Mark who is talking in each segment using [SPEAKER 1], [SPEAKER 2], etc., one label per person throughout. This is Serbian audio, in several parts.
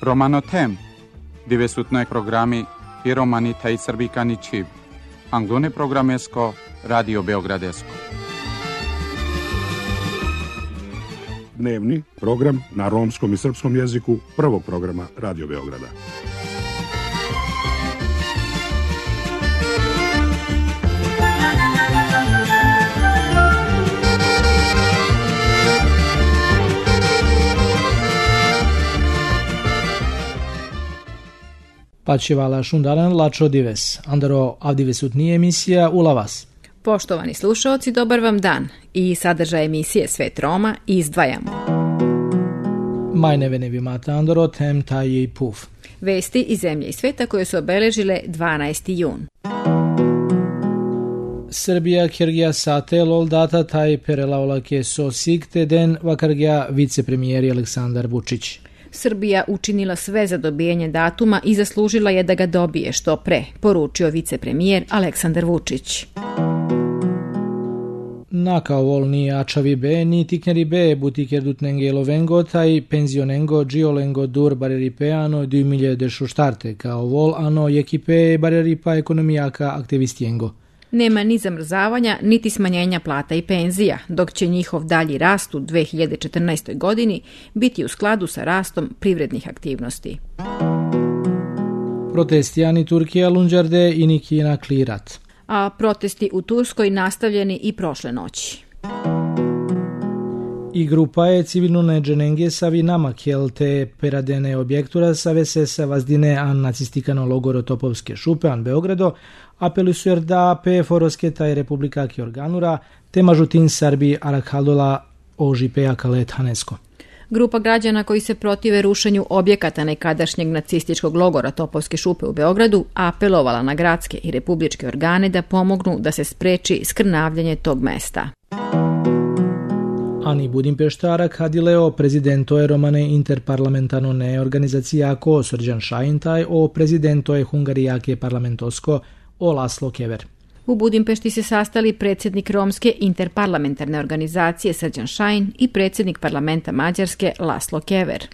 [SPEAKER 1] Romanotem, divesutnoj programi i romani taj srbikani čib. Anglone programesko, Radio Beogradesko.
[SPEAKER 2] Dnevni program na romskom i srpskom jeziku prvog programa Radio Beograda.
[SPEAKER 3] Pačivala šundaran lačo dives, andaro avdivesutnije emisija ulavas.
[SPEAKER 4] Poštovani slušaoci, dobar vam dan. I sadržaj emisije Svet Roma izdvajamo.
[SPEAKER 3] Majneve nevimata andaro tem taj i puf.
[SPEAKER 4] Vesti iz zemlje i sveta koje su obeležile 12. jun.
[SPEAKER 3] Srbija Kirgija sate lol data taj perelaolake so sigte den vakargija vicepremijeri Aleksandar Vučić.
[SPEAKER 4] Srbija učinila sve za dobijanje datuma i zaslužila je da ga dobije što pre, poručio vicepremijer Aleksandar Vučić.
[SPEAKER 3] Naka vol ni ačavi be, ni tikneri be, butiker dutnenge lovengo, taj penzionengo, giolengo dur bareripeano 2024, kao vol ano jekipe bareripa ekonomijaka aktivistijengo.
[SPEAKER 4] Nema ni zamrzavanja, niti smanjenja plata i penzija, dok će njihov dalji rast u 2014. godini biti u skladu sa rastom privrednih aktivnosti.
[SPEAKER 3] Protesti ani Turkija lunđarde i Nikina klirat.
[SPEAKER 4] A protesti u Turskoj nastavljeni i prošle noći.
[SPEAKER 3] I grupa je civilno neđenenge savi namakjel te peradene objektura savese sa vazdine an nacistikano logoro Topovske šupe an Beogrado, apelisujer da pe forosketa i republikaki organura te mažutin Sarbi arakhaldola ožipeja kalet hanesko.
[SPEAKER 4] Grupa građana koji se protive rušenju objekata nekadašnjeg nacističkog logora Topovske šupe u Beogradu apelovala na gradske i republičke organe da pomognu da se spreči skrnavljanje tog mesta.
[SPEAKER 3] Ani Budimpešta arakadileo prezidento je romane interparlamentano ne organizacijako Srđan Šajintaj o prezidento je Hungarijake parlamentosko o Laslo Kever.
[SPEAKER 4] U Budimpešti se sastali predsjednik Romske interparlamentarne organizacije Srđan Šajin i predsjednik parlamenta Mađarske Laslo Kever.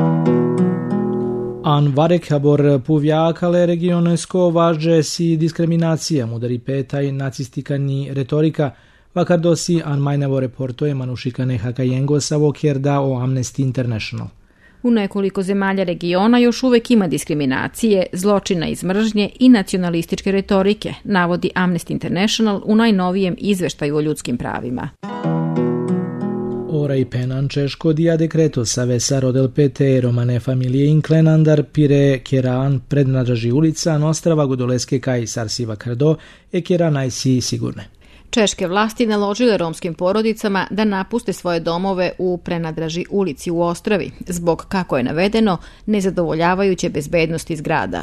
[SPEAKER 3] An varek habor puvjakale regionesko važe si diskriminacija mudari petaj nacistikani retorika vakardosi an majnevo reportoje manušikane hakajengo savo kjerda o Amnesty International.
[SPEAKER 4] U nekoliko zemalja regiona još uvek ima diskriminacije, zločina iz mržnje i nacionalističke retorike, navodi Amnesty International u najnovijem izveštaju o ljudskim pravima.
[SPEAKER 3] Ora i penan češko dia dekreto savesa rodel pete romane familije inklenandar pire keran prednadraži ulica nostrava godoleske kaj sarsiva krdo e kera najsi sigurne.
[SPEAKER 4] Češke vlasti naložile romskim porodicama da napuste svoje domove u Prenadraži ulici u Ostravi, zbog, kako je navedeno, nezadovoljavajuće bezbednosti zgrada.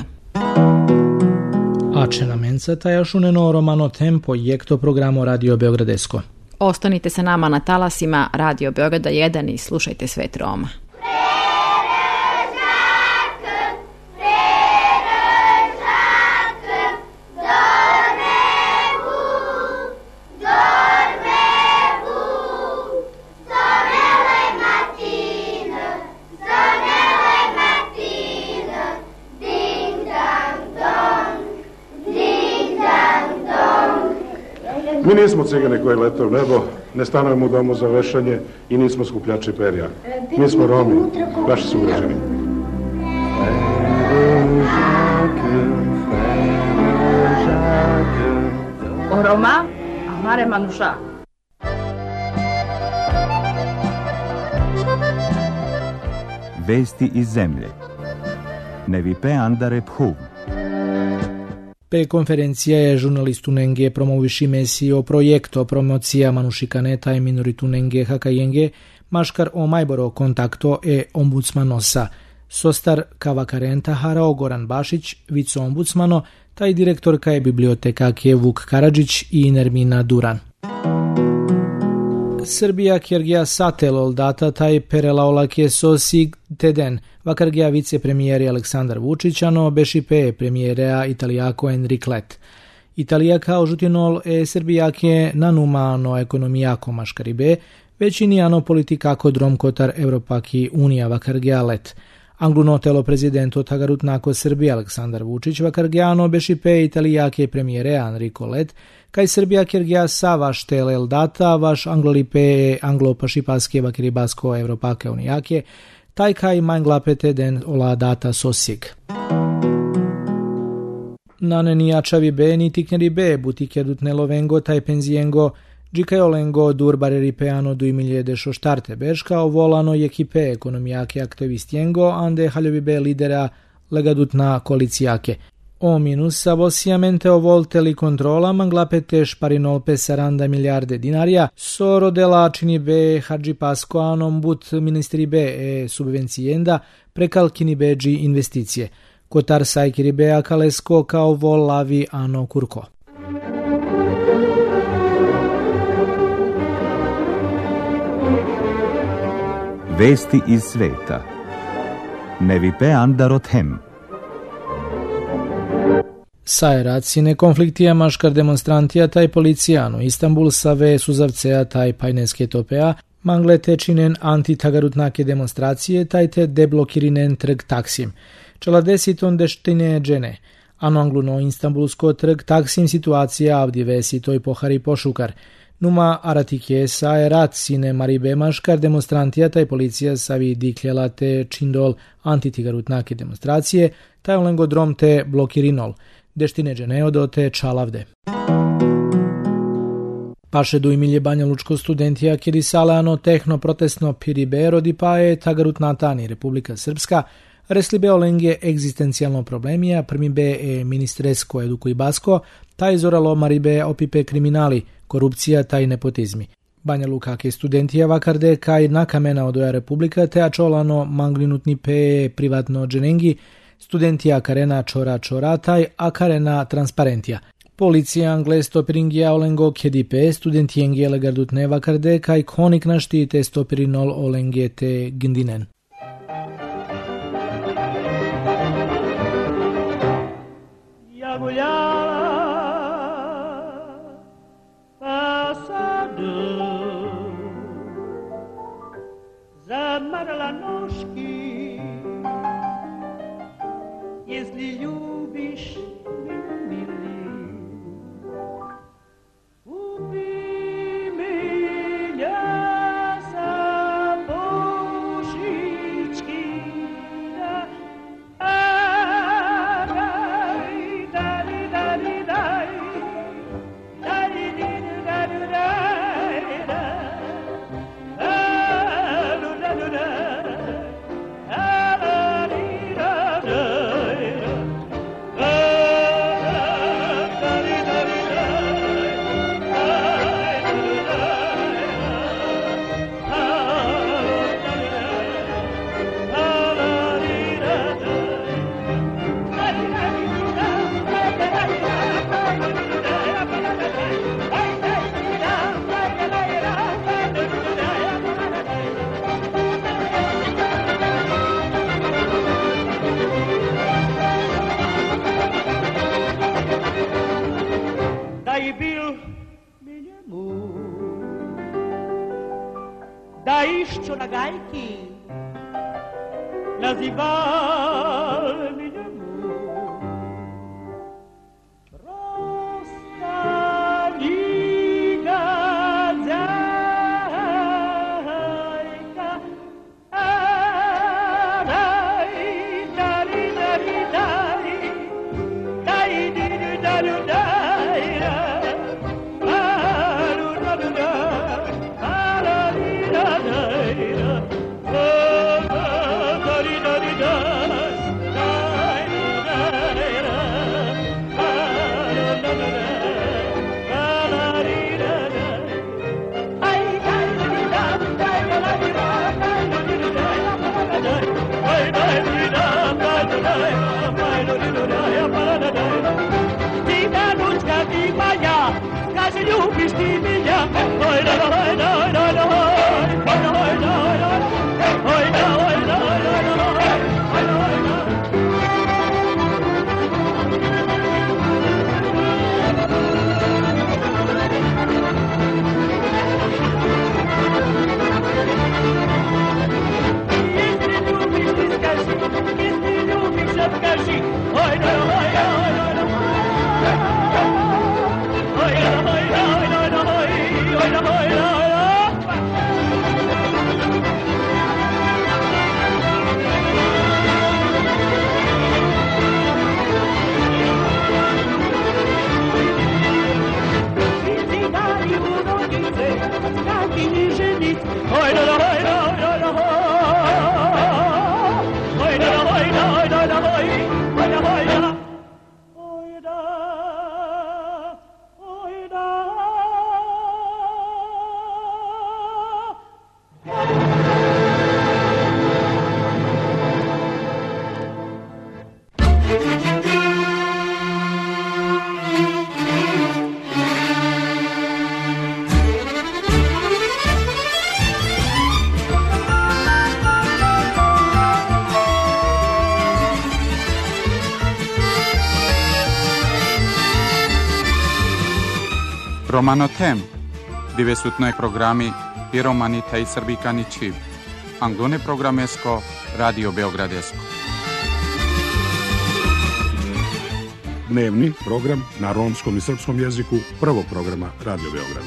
[SPEAKER 3] Ačena menca tajašuneno romano tempo jekto programo Radio Beogradesko.
[SPEAKER 4] Ostanite sa nama na talasima Radio Beograda 1 i slušajte Svet Roma.
[SPEAKER 2] Mi nismo cigane koji lete u nebo, ne stanujemo u domu za vešanje i nismo skupljači perja. Mi smo Romi, vaši sugrađani.
[SPEAKER 5] O Roma, amare manuša.
[SPEAKER 6] Vesti iz zemlje. Nevipe andare phuv.
[SPEAKER 3] Pe konferencija je žurnalistu Nenge promoviši mesi o projekto promocija manušikaneta i minoritu Nenge hakajenge maškar o majboro kontakto e ombudsmanosa. Sostar kavakarenta harao Goran Bašić, viceombudsmano, taj direktorka je bibliotekake Vuk Karadžić i Nermina Duran. Srbija Kirgija satelol data taj perelaolake so sig teden vakargija vicepremijeri Aleksandar Vučićano bešipe premijerea Italijako Enrique Letta. Italija kao žutinol Srbijake nanumano ekonomijako maškaribe, većinijano politikako dromkotar Evropaki unija vakargija Letta. Anglunotelo prezidento tagarutnako Srbija Aleksandar Vučić vakargiano bešipe italiake premiere Enrico Lett, kaj Srbija kergia savaš telel data vaš anglolipe anglo-pašipaske vakiribasko Evropake unijake, taj kaj manglapete den ola data sosig. Naneni ačavi be ni tikneri be butike dutnelo vengo taj penziengo Džikajolengo durbare ripeano 2016 beška volano ekipe ekonomijake aktivistiengo ande haljovibe lidera legadutna koalicijake. O minusa vosiamente o volte li kontrola manglapete šparinolpe 40 milijarde dinarja soro dela čini be hadži pasko anom but ministri be e subvencienda prekalkini beđi investicije. Kotar sajkiri be akalesko kao vol lavi ano kurko.
[SPEAKER 6] Vesti iz sveta. Nevipe andarot hem.
[SPEAKER 3] Sajeracine konfliktija maškar demonstrantija taj policijano Istanbul save suzavcea taj pajneske topea manglete činen antitagarutnake demonstracije taj te deblokirinen trg Taksim. Čela desiton deštine džene. Ano angluno Istanbulsko trg Taksim situacija avdivesi toj pohari pošukar. Numa aratike sajerat sine maribe maškar demonstrantija taj policija savi dikljela te čindol antitigarutnake demonstracije taj olengo drom te blokirinol. Deštine dženeo do te čalavde. Paše du imilje Banja Lučko studentija kjeri saleano tehno protestno piribe rodi pa je tagarutnatani Republika Srpska reslibe olenge egzistencijalno problemija prmibe e ministresko eduku i basko taj zoralo maribe opipe kriminali, korupcija taj nepotizmi. Banja Lukake studentija vakarde kaj nakamena odoja Republika te ačolano manglinutni pe privatno dženengi studentija karena čora taj a karena transparentija. Policija angle stopiringija olengo kjedipe studentijengi elegardutne vakarde kaj konik naštite stopirinol olenge te gindinen.
[SPEAKER 7] Ja guljala pasadu zamarla noški. Если любишь, милый, убей меня за божечки, da išću na gajki, nazival mi njemu. Prostani ga zajka, daj, dari, dari, dari, daj, diri, daru, dajra, daru, daru, daru. Любишь ты меня, ой, да, ой, да, ой, да, ой, да, ой, да, ой, да, ой, да, ой, да, если любишь ты, скажи,
[SPEAKER 1] Romano tem, dove sutnoj programi i romanita i srbikani čib. Anglone programesko, Radio Beogradesko.
[SPEAKER 2] Dnevni program na romskom i srpskom jeziku prvog programa Radio Beograda.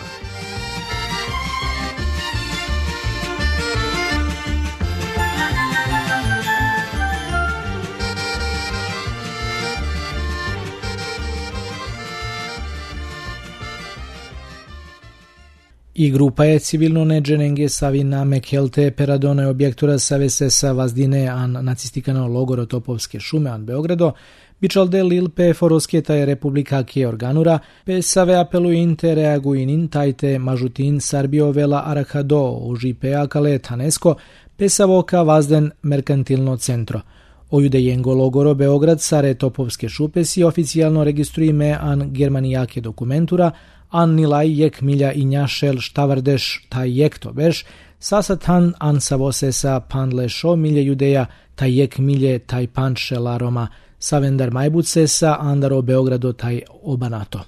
[SPEAKER 3] I grupaje civilno nedženenge savina mekelte peradone objektura savese sa vazdine an nacistikano logoro Topovske šume an Beogrado, bičalde lil pe forosketa je republika ke organura, pe save apeluinte reaguinin tajte mažutin sarbio vela arakado uži pe akale tanesko, pe savoka vazden merkantilno centro. Ojude jengo logoro Beograd sare Topovske šupe si oficijalno registrujime an germanijake dokumentura, an nilaj jek milja i njašel štavardeš taj jek to beš, sasatan an savosesa panle šo milje judeja taj jek milje taj panče laroma, savendar majbucesa andaro Beogrado taj obanato.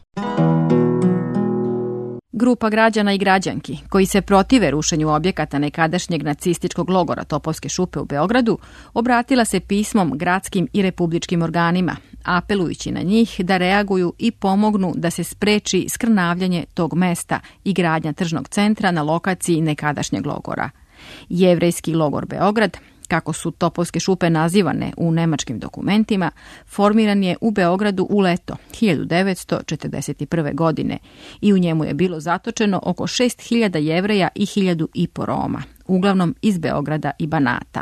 [SPEAKER 4] Grupa građana i građanki koji se protive rušenju objekata nekadašnjeg nacističkog logora Topovske šupe u Beogradu obratila se pismom gradskim i republičkim organima, apelujući na njih da reaguju i pomognu da se spreči skrnavljanje tog mesta i gradnja tržnog centra na lokaciji nekadašnjeg logora. Jevrejski logor Beograd, kako su Topovske šupe nazivane u nemačkim dokumentima, formiran je u Beogradu u leto 1941. godine i u njemu je bilo zatočeno oko 6.000 Jevreja i 1.500 Roma, uglavnom iz Beograda i Banata.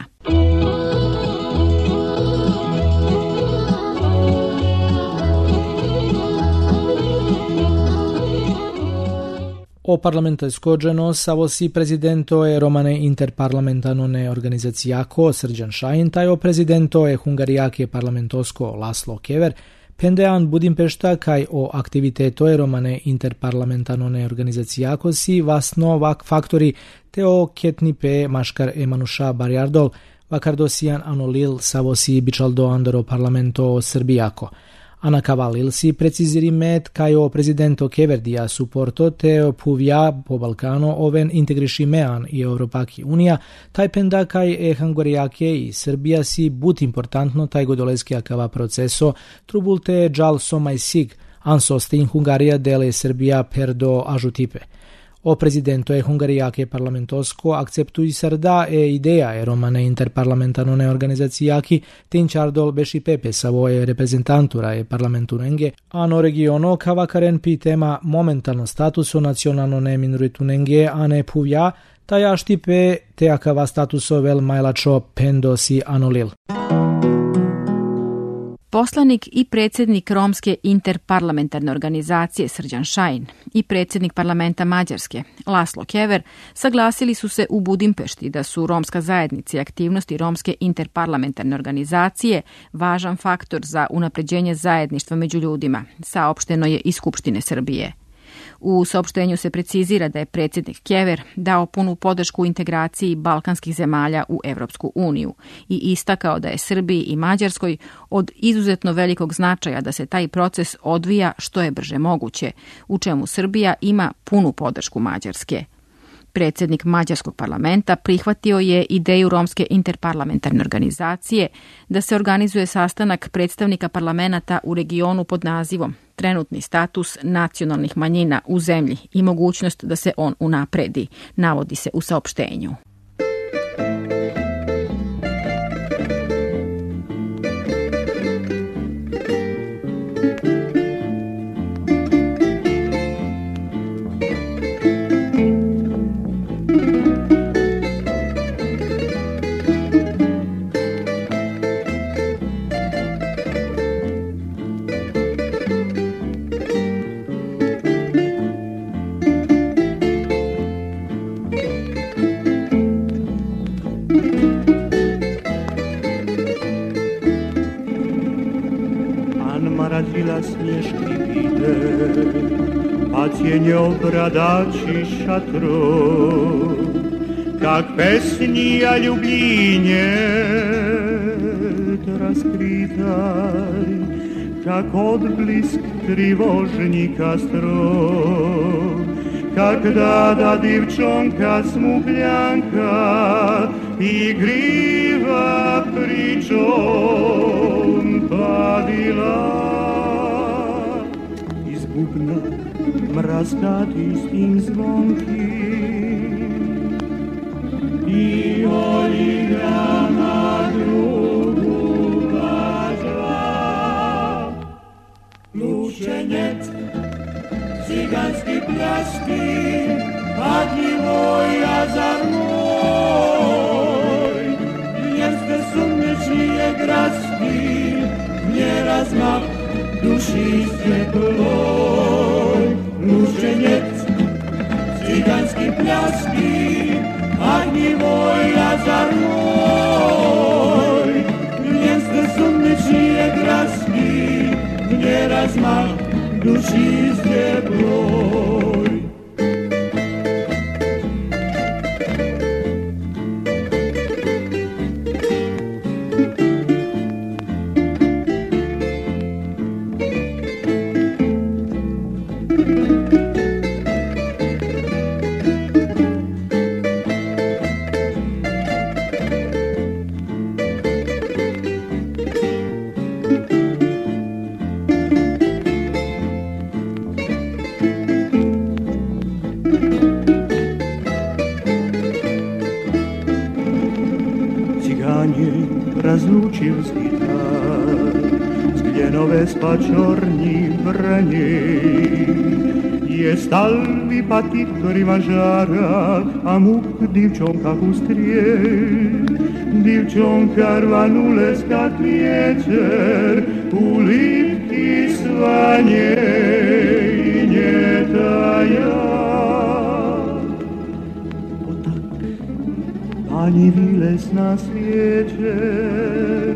[SPEAKER 3] O parlamentarsko dženo savosi prezidento je romane interparlamentanone organizacijako Srđan Šajin, taj o prezidento je hungarijake parlamentosko Laslo Kever, pendean Budimpešta kaj o aktiviteto je romane interparlamentanone organizacijako si vasno vak faktori te o ketnipe maškar emanuša barjardol vakardosijan anolil savosi bičaldo andoro parlamento Srbijako. Ana Kavalil si preciziri met kaj o prezidento Keverdija suporto te puvja po Balkano oven integriši mean i Europaki unija, taj penda kaj Hungarijake i Srbija si but importantno taj godoleski akava proceso trubulte džal somaj sig, ansoste in Hungarija dele Srbija perdo ažutipe. O prezidento je Hungarijake parlamentosko akceptuj sarda ideja je romane interparlamentanone organizacijaki tinčardol beši pepe savoje reprezentantura je parlamentunenge, ano regiono kavakaren pi tema momentalno statuso nacionalnone minoritunenge ane puvja, taja štipe te akava statuso vel majlačo pendosi anolil.
[SPEAKER 4] Poslanik i predsjednik Romske interparlamentarne organizacije Srđan Šajin i predsjednik parlamenta Mađarske Laslo Kever saglasili su se u Budimpešti da su romska zajednica i aktivnosti Romske interparlamentarne organizacije važan faktor za unapređenje zajedništva među ljudima, saopšteno je iz Skupštine Srbije. U saopštenju se precizira da je predsjednik Kever dao punu podršku integraciji balkanskih zemalja u Evropsku uniju i istakao da je Srbiji i Mađarskoj od izuzetno velikog značaja da se taj proces odvija što je brže moguće, u čemu Srbija ima punu podršku Mađarske. Predsjednik Mađarskog parlamenta prihvatio je ideju Romske interparlamentarne organizacije da se organizuje sastanak predstavnika parlamenata u regionu pod nazivom Trenutni status nacionalnih manjina u zemlji i mogućnost da se on unapredi, navodi se u saopštenju.
[SPEAKER 7] Smješki vide, a cijenjo bradači šatro, kak pesnija ljubljinje raskritaj,
[SPEAKER 8] kak odblisk trivožnika stroj, kak dada divčonka smugljanka igriva pričom padila. Iz bubna mraskatistim zvonkim i oligrama drugu kažla. Lušenjet, ciganski pljaški, padljivo jazar moj, jeste sumnečnije graški, nje razmah duši svjetloj. Lušenjet, ciganski pljaški, padljivo jazar moj, jeste sumnečnije graški, nje razmah duši svjetloj. Razlučil zgitar z gljenove spačornji branje, je stalvi pati krimažara, a muk divčonka ustrije. Divčonka rvanule skat vječer, u lipki svanje i njetaja. Ani vilesna svijeće,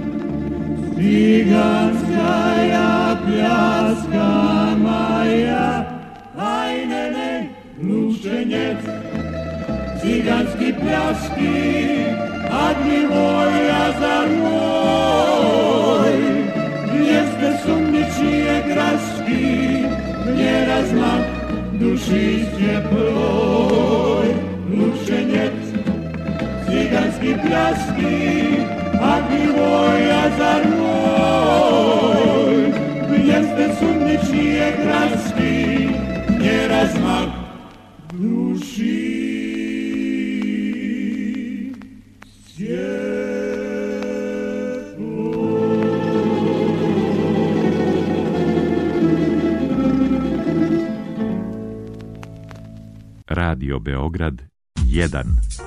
[SPEAKER 8] ciganska ja pljaska maja, aj ne ne, lušenjec, ciganski pljaški, padljivo jazar moj, jeste sumničije graški, nje razmah duši svjetloj. Lušenjec, ciganski pljaški, padljivo jazar moj, jeste sumničije graški, nje razmah duši svjetloj.
[SPEAKER 6] Radio Beograd 1.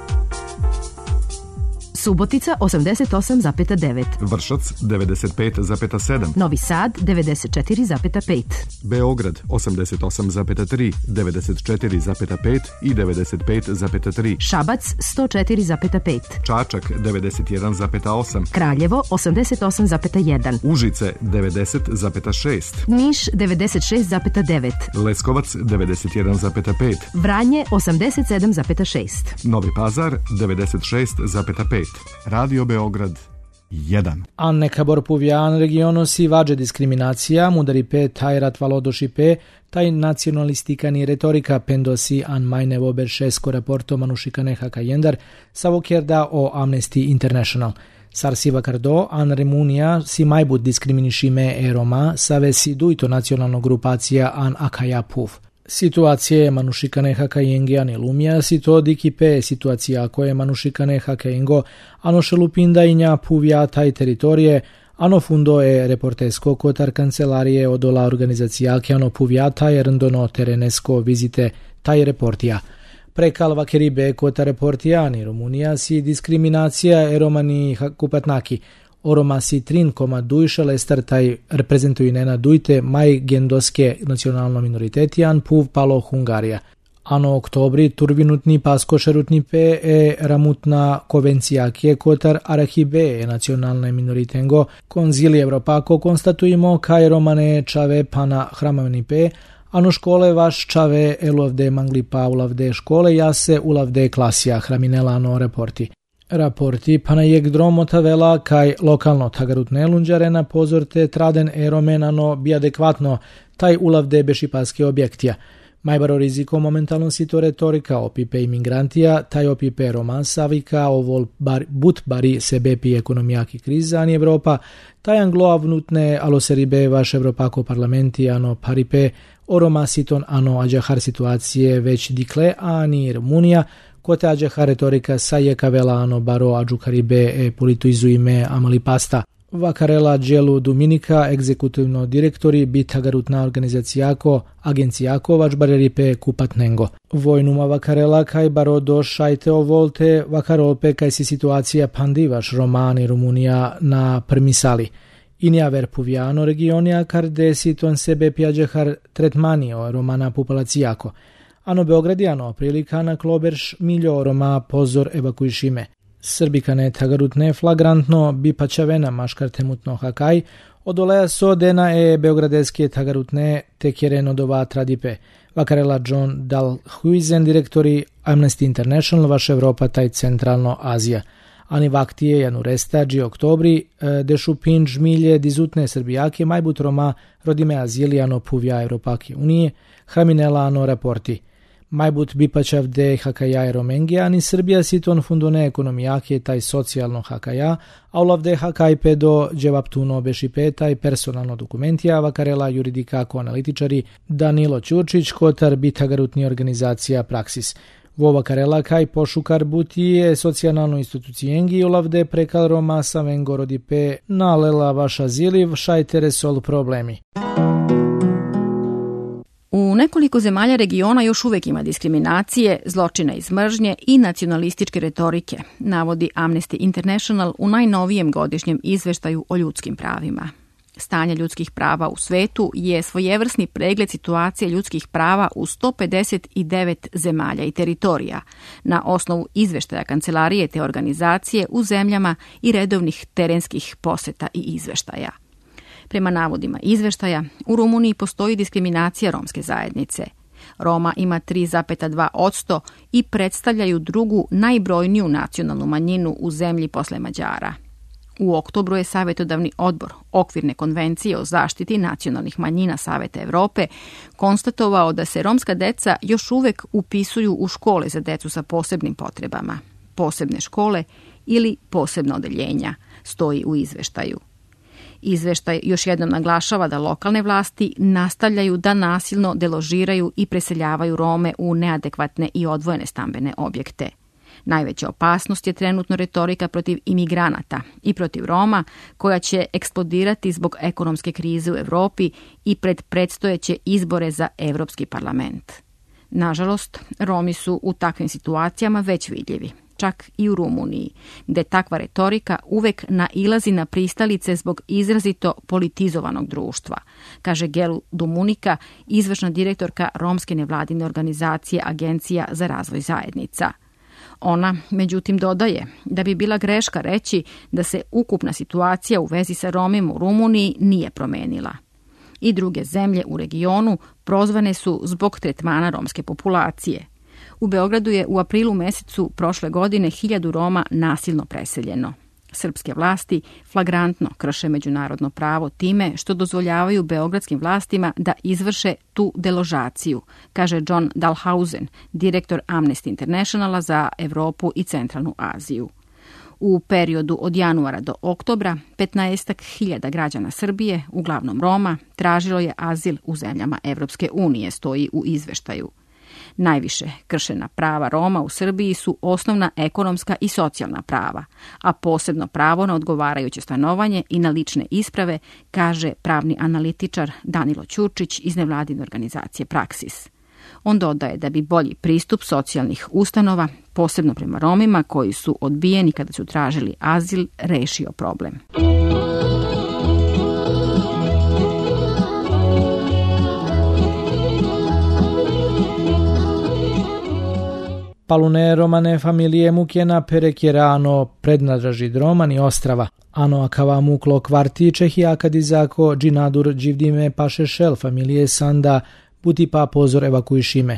[SPEAKER 9] Subotica 88,9.
[SPEAKER 10] Vršac 95,7.
[SPEAKER 9] Novi Sad 94,5.
[SPEAKER 10] Beograd 88,3, 94,5 i 95,3.
[SPEAKER 9] Šabac 104,5.
[SPEAKER 10] Čačak 91,8.
[SPEAKER 9] Kraljevo 88,1.
[SPEAKER 10] Užice 90,6.
[SPEAKER 9] Niš 96,9.
[SPEAKER 10] Leskovac 91,5.
[SPEAKER 9] Vranje 87,6.
[SPEAKER 10] Novi Pazar 96,5. Radio Beograd 1.
[SPEAKER 3] Anne Kabor Puvjan regiono si vađe diskriminacija, mudari pe taj ratvalodoši pe, taj nacionalistikani retorika pendosi an majne vober šesko raporto manušikane hakajendar, savokjerda o Amnesty International. Sarsiva Kardo, an Remunija si majbut diskriminišime e Roma, save si dujto nacionalno grupacija an Akaja Puv. Situacije manušikane hakajenge ane lumija si to dikipe situacija koje manušikane hakajengo ano šelupinda inja puvja taj teritorije, ano fundo e reportesko kotar kancelarije odola organizacija ke ano puvja taj rndono terenesko vizite taj reportija. Prekalva keribe kota reportija ani Rumunija si diskriminacija e romani hakupatnaki. Oroma si trin koma dujša lestar taj reprezentuju nena dujte maj gendoske nacionalno minoritetijan puv palo Hungarija. Ano oktobri turvinutni paskošerutni pe e ramutna konvencija kje kotar arahibe e nacionalne minoritengo konzili Evropako konstatujemo kaj romane čave pana hramavni pe ano škole vaš čave elovde mangli pa ulavde škole jase ulavde klasija hraminelano reporti. Raporti panajek dromota vela kaj lokalno tagarutne lunđare na pozorte traden eromenano bi adekvatno taj ulavde bešipaske objektija. Majbaro riziko momentalno sito retorika opipe imigrantija, taj opipe romansavika, ovol but bari sebepi ekonomijaki kriza, ani Evropa, taj angloavnutne aloseribe vaš Evropako parlamenti ano paripe, o romasiton ano ađahar situacije već dikle, ani Rumunija, kote ađahar retorika sa jekavela ano baro ađukaribe e politizuime amali pasta. Vakarela dželu Dominika, egzekutivno direktori bitagarutna organizacijako, agencijako vač bareripe kupatnengo. Vojnuma vakarela kaj baro došajte ovolte vakarolpe kaj si situacija pandivaš Romani Rumunija na prmisali. Inja verpuviano regionija kar desiton sebe pjađehar tretmanio Romana populacijako. Ano Beogradijano prilika na kloberš miljo Roma pozor evakuišime. Srbikane tagarutne flagrantno bi pačavena maškar temutno hakaj, odoleja so dena e beogradeske tagarutne tekjereno dova tradipe. Vakarela John Dalhuizen, direktori Amnesty International, vaš Evropa taj centralno Azija. Ani vaktije januresta dži oktobri, dešu pinč milje dizutne srbijake, majbut Roma rodime azilijano puvja Evropake unije, hraminela ano raporti. Majbut bipačav de hakaja e Romengija, ani Srbija siton fundone ekonomijake taj socijalno hakaja, a ulavde hakaj pedo dževaptuno bešipe taj personalno dokumentija, vakarela juridikako analitičari Danilo Ćurčić, kotar bitagarutni organizacija Praksis. Vo vakarela kaj pošukar butije socijalno institucijengi ulavde prekal Roma sa vengorodipe nalela vaša ziliv šajtere sol problemi.
[SPEAKER 4] U nekoliko zemalja regiona još uvek ima diskriminacije, zločina iz mržnje i nacionalističke retorike, navodi Amnesty International u najnovijem godišnjem izveštaju o ljudskim pravima. Stanje ljudskih prava u svetu je svojevrsni pregled situacije ljudskih prava u 159 zemalja i teritorija, na osnovu izveštaja kancelarije te organizacije u zemljama i redovnih terenskih poseta i izveštaja. Prema navodima izveštaja, u Rumuniji postoji diskriminacija romske zajednice. Roma ima 3,2% i predstavljaju drugu najbrojniju nacionalnu manjinu u zemlji posle Mađara. U oktobru je Savjetodavni odbor Okvirne konvencije o zaštiti nacionalnih manjina Saveta Evrope konstatovao da se romska deca još uvek upisuju u škole za decu sa posebnim potrebama, posebne škole ili posebna odeljenja, stoji u izveštaju. Izveštaj još jednom naglašava da lokalne vlasti nastavljaju da nasilno deložiraju i preseljavaju Rome u neadekvatne i odvojene stambene objekte. Najveća opasnost je trenutno retorika protiv imigranata i protiv Roma, koja će eksplodirati zbog ekonomske krize u Evropi i pred predstojeće izbore za Evropski parlament. Nažalost, Romi su u takvim situacijama već vidljivi, čak i u Rumuniji, gde takva retorika uvek nailazi na pristalice zbog izrazito politizovanog društva, kaže Gelu Dominika, izvršna direktorka romske nevladine organizacije Agencija za razvoj zajednica. Ona, međutim, dodaje da bi bila greška reći da se ukupna situacija u vezi sa Romima u Rumuniji nije promenila. I druge zemlje u regionu prozvane su zbog tretmana romske populacije. U Beogradu je u aprilu mesecu prošle godine 1000 Roma nasilno preseljeno. Srpske vlasti flagrantno krše međunarodno pravo time što dozvoljavaju beogradskim vlastima da izvrše tu deložaciju, kaže John Dalhausen, direktor Amnesty Internationala za Evropu i Centralnu Aziju. U periodu od januara do oktobra 15.000 građana Srbije, uglavnom Roma, tražilo je azil u zemljama Evropske unije, stoji u izveštaju. Najviše kršena prava Roma u Srbiji su osnovna ekonomska i socijalna prava, a posebno pravo na odgovarajuće stanovanje i na lične isprave, kaže pravni analitičar Danilo Ćurčić iz nevladine organizacije Praksis. On dodaje da bi bolji pristup socijalnih ustanova, posebno prema Romima koji su odbijeni kada su tražili azil, rešio problem.
[SPEAKER 3] Palune romane familije mukjena perekjerano prednadraži Romani Ostrava. Ano akava muklo kvarti Čehijaka dizako džinadur dživdime pašešel familije Sanda buti pa pozor evakuišime.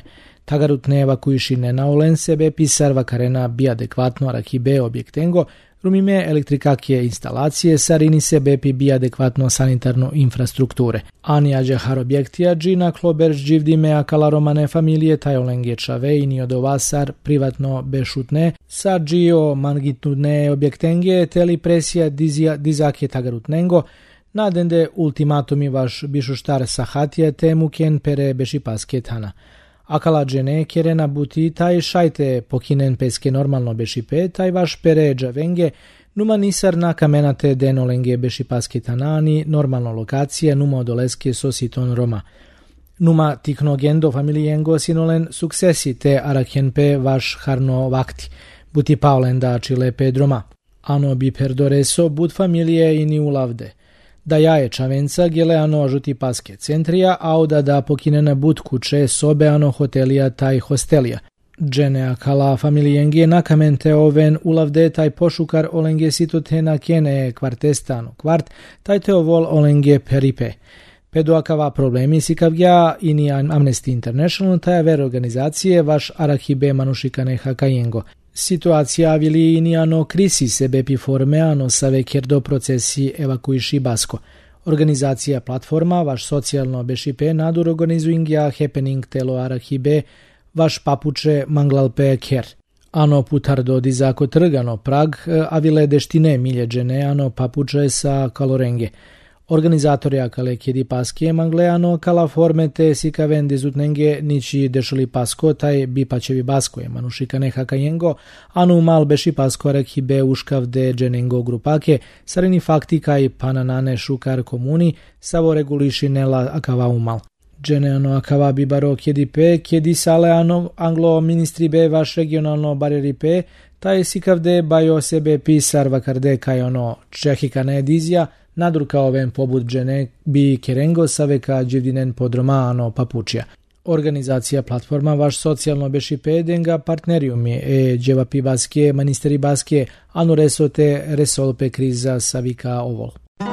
[SPEAKER 3] Tagarutne evakuišine na olen sebe pisar vakarena bi adekvatno arakibe objektengo, rumime elektrikakie instalacije sarini sebe bi adekvatno sanitarno infrastrukture. Ani ađehar objektija džina klober dživdime akala romane familije tajolenge čave ini odovasar privatno bešutne sa džio mangitudne objektenge teli presija dizake tagarutnengo nadende ultimatumi vaš bišuštar sahatija temuken pere bešipaske tana. Akala džene kerena buti taj šajte pokinen peske normalno bešipe, taj vaš pere džavenge, numa nisar na kamenate denolenge bešipaske tanani, normalno lokacija, numa odoleske sositon Roma. Numa tiknogendo familijengo sinolen suksesi te arakjenpe vaš harno vakti, buti paolenda čile pedroma. Ano bi perdoreso bud familije ini ulavde. Da jaje čavenca gele ano žuti paske centrija, a da pokinena bud kuće sobe ano hotelija taj hostelija. Džene akala familijenge nakamente oven ulavde taj pošukar olenge sitotena kene kvartestano kvart, taj te ovol olenge peripe. Pedo akava problemi sikavgja ini Amnesty International taj ver organizacije vaš arakibe manušikane hakajengo. Situacija avili inijano krisi sebe pi formeano save kerdo procesi evakuiši basko. Organizacija platforma vaš socijalno bešipe nadur organizuingja happening telo arahibe vaš papuče manglalpe ker. Ano putardo dizako trgano prag avile deštine miljeđene ano papuče sa kalorenge. Organizatori akale kjedi paske mangleano kala formete sikaven dizutnenge niči dešali pasko taj bipačevi basko je manušikane hakajengo, anu mal beši pasko rekhibe uškavde dženengo grupake, sarini fakti kaj pananane šukar komuni, savo regulišinela akava umal. Dženeano akava bibaro kjedi pe, kjedi sale ano anglo ministri be vaš regionalno bareri pe, taj sikavde bajo sebe pisar vakarde kaj ono čehikane dizija, nadurka oven pobud džene bi kerengo saveka dživdinen podroma ano papučija. Organizacija platforma vaš socijalno bešipe denga partneriumi dževapi baske, manisteri baske, anu resote resolpe kriza savika ovol.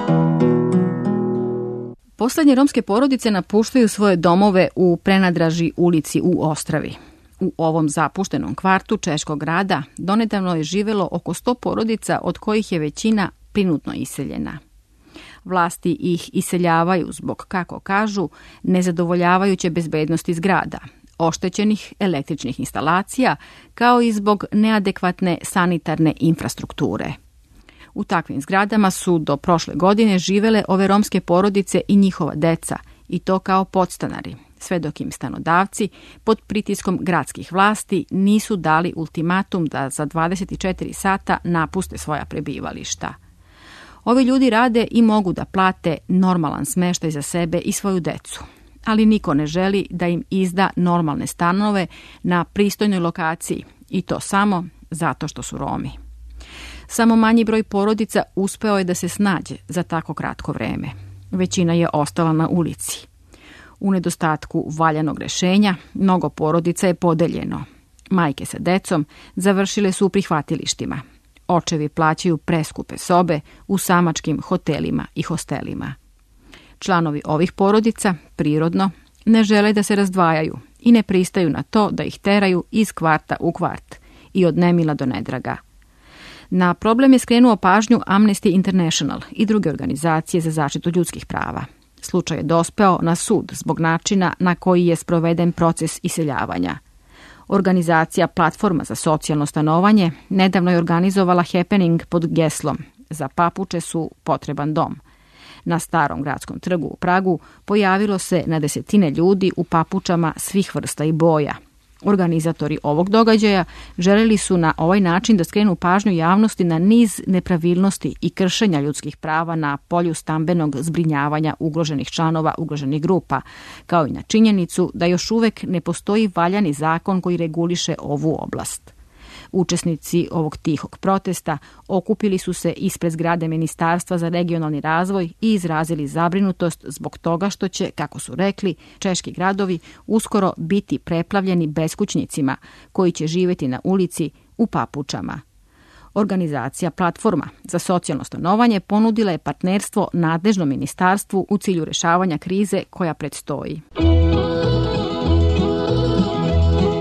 [SPEAKER 4] Poslednje romske porodice napuštaju svoje domove u Prenadraži ulici u Ostravi. U ovom zapuštenom kvartu Češkog grada donedavno je živelo oko 100 porodica, od kojih je većina prinudno iseljena. Vlasti ih iseljavaju zbog, kako kažu, nezadovoljavajuće bezbednosti zgrada, oštećenih električnih instalacija, kao i zbog neadekvatne sanitarne infrastrukture. U takvim zgradama su do prošle godine živele ove romske porodice i njihova deca, i to kao podstanari, sve dok im stanodavci pod pritiskom gradskih vlasti nisu dali ultimatum da za 24 sata napuste svoja prebivališta. Ovi ljudi rade i mogu da plate normalan smeštaj za sebe i svoju decu, ali niko ne želi da im izda normalne stanove na pristojnoj lokaciji, i to samo zato što su Romi. Samo manji broj porodica uspeo je da se snađe za tako kratko vreme. Većina je ostala na ulici. U nedostatku valjanog rešenja, mnogo porodica je podeljeno. Majke sa decom završile su u prihvatilištima. Očevi plaćaju preskupe sobe u samačkim hotelima i hostelima. Članovi ovih porodica, prirodno, ne žele da se razdvajaju i ne pristaju na to da ih teraju iz kvarta u kvart i od nemila do nedraga. Na problem je skrenuo pažnju Amnesty International i druge organizacije za zaštitu ljudskih prava. Slučaj je dospeo na sud zbog načina na koji je sproveden proces iseljavanja. Organizacija Platforma za socijalno stanovanje nedavno je organizovala happening pod geslom "Za papuče su potreban dom". Na starom gradskom trgu u Pragu pojavilo se na desetine ljudi u papučama svih vrsta i boja. Organizatori ovog događaja želeli su na ovaj način da skrenu pažnju javnosti na niz nepravilnosti i kršenja ljudskih prava na polju stambenog zbrinjavanja ugroženih članova ugroženih grupa, kao i na činjenicu da još uvek ne postoji valjani zakon koji reguliše ovu oblast. Učesnici ovog tihog protesta okupili su se ispred zgrade Ministarstva za regionalni razvoj i izrazili zabrinutost zbog toga što će, kako su rekli, češki gradovi uskoro biti preplavljeni beskućnicima koji će živjeti na ulici u papučama. Organizacija Platforma za socijalno stanovanje ponudila je partnerstvo nadležnom ministarstvu u cilju rešavanja krize koja predstoji.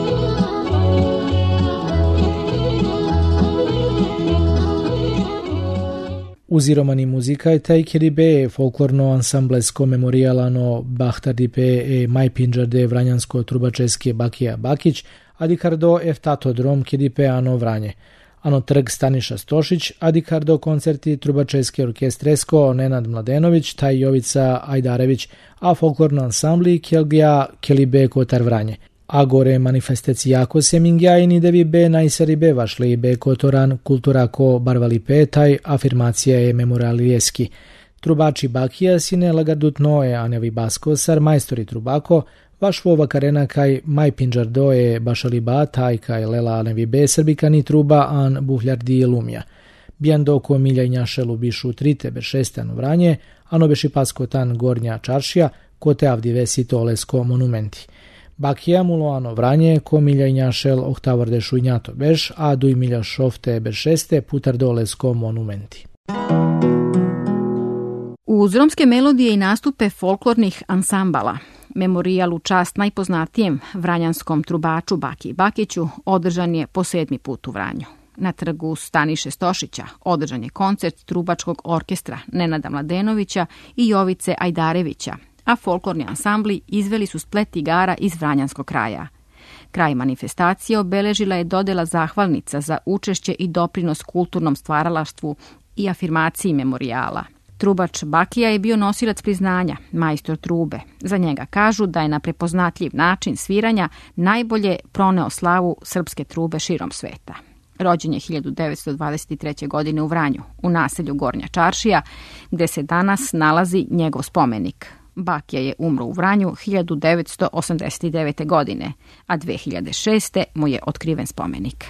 [SPEAKER 3] Uziromani muzika taj keribe folklorno ansamblesko memorialano Bahtadipe e Majpinđarde Vranjansko trubačeske Bakija Bakić, adikardo eftatodrom keripe ano Vranje. Ano trg Staniša Stošić, adikardo koncerti trubačeske orkestresko Nenad Mladenović, taj Jovica Ajdarević, a folklorno ansambli Kelgija Kelibe Kotar Vranje. Agore manifestacijako semingja i nidevi be najsaribe vašli be kotoran kulturako barvali petaj, afirmacija je memorialijeski. Trubači Bakija sine lagardutno e anevi basko sar majstori trubako, vašvo vakarena kaj Majpinđardo je bašaliba taj kaj lela anevi be srbikani truba an buhljardi lumja. Bijando ko milja šelu bišu trite be šestanu Vranje, ano beši paskotan Gornja Čaršija, kote avdive sitolesko monumenti. Bakija muloano Vranje, ko milja injašel ohtavarde šujnjato beš, a duj milja šofte bešeste putar dolesko monumenti.
[SPEAKER 4] Uz romske melodije i nastupe folklornih ansambala, memorijal u čast najpoznatijem vranjanskom trubaču Bakiji Bakiću održan je po 7. put u Vranju. Na trgu Staniše Stošića održan je koncert trubačkog orkestra Nenada Mladenovića i Jovice Ajdarevića, a folklorni ansambli izveli su splet igara iz vranjanskog kraja. Kraj manifestacije obeležila je dodela zahvalnica za učešće i doprinos kulturnom stvaralaštvu i afirmaciji memorijala. Trubač Bakija je bio nosilac priznanja, majstor trube. Za njega kažu da je na prepoznatljiv način sviranja najbolje proneo slavu srpske trube širom sveta. Rođen je 1923. godine u Vranju, u naselju Gornja Čaršija, gde se danas nalazi njegov spomenik. Bakija je umro u Vranju 1989. godine, a 2006. mu je otkriven spomenik.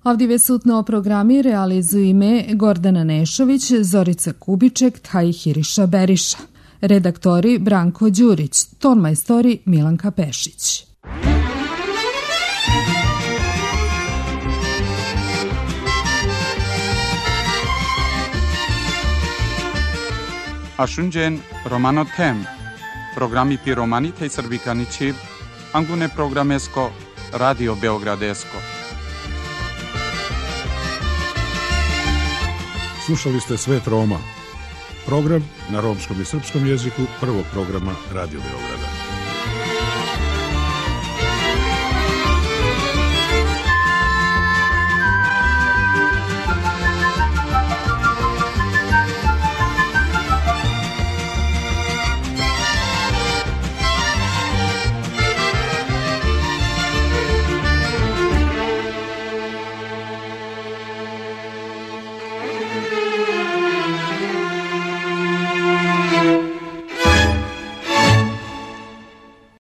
[SPEAKER 11] Ovdje sutno programi realizuju ime Gordana Nešović, Zorica Kubiček, Taj Hiriša Beriša. Redaktori Branko Đurić, tonmajstori Milanka Pešić.
[SPEAKER 1] Ashunjen Romano Tem, programi Piromani tej Srbikani Čib, Angune programesko, Radio Beogradesko.
[SPEAKER 2] Slušali ste Svet Roma, program na romskom i srpskom jeziku prvog programa Radio Beograda.